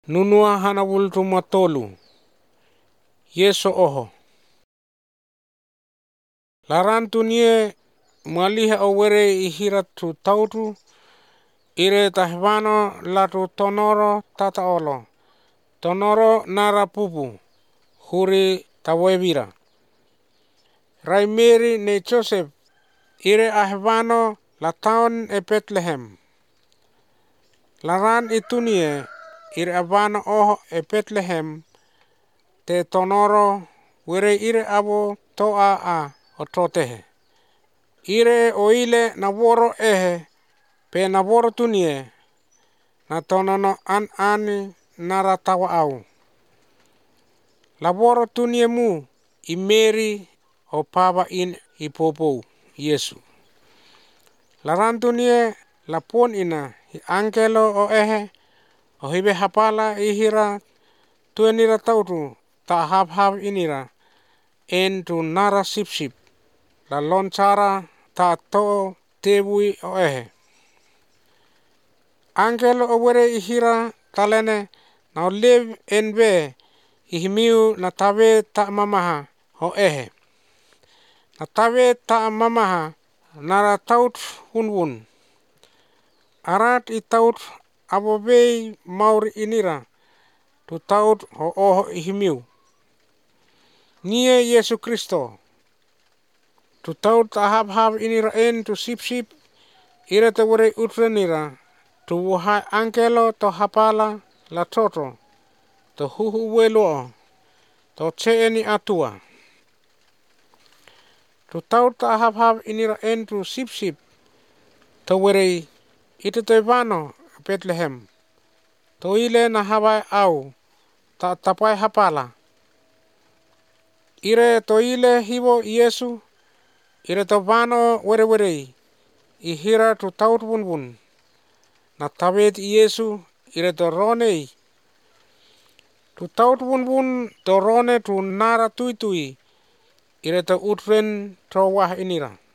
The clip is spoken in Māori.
Nunua hana wultu matolu. Yeso oho. Larantu nie maliha awere ihira tu tautu. Ire tahvano latu tonoro tataolo. Tonoro nara pupu. Huri tawevira. Raimeri ne Joseph. Ire ahvano la taon e Bethlehem. Laran itunie ire avano oho e Bethlehem. Te tonoro were ire abo toa a otrotehe. Ire oile na woro ehe. Pe na woro tunie. Na tonono an ani nara tawa au. La woro tunie mu i Mary o papa in i popo Yesu. La rantunie la pon ina i angelo o ehe o hibe hapala ihira tuenira tautu ta hab inira en tu nara sip la loncara ta to tebui o ehe. Angelo o were ihira talene na live en be ihimiu na tawe ta mamaha o ehe. Na tawe ta mamaha nara taut hunwun. Arat i taut abobei mauri inira tu taut ho oho ihimiu. Nie Yesu Kristo. Tu taut ta hab inira en tu sip ira te were utrenira. Tu wuhai angelo to hapala la toto. To huhu weluo. To cheeni atua. Tu taut ta hab inira en tu sip. To were ite te vano Bethlehem. To ile na habai au. Ta tapai hapala. Ire to ile hivo Yesu. Ire to vano were. Ihira tu taut wun. Na tabet Yesu. Ire to rone. Tu taut wun to rone tu nara tui. Ire to utren to wah inira.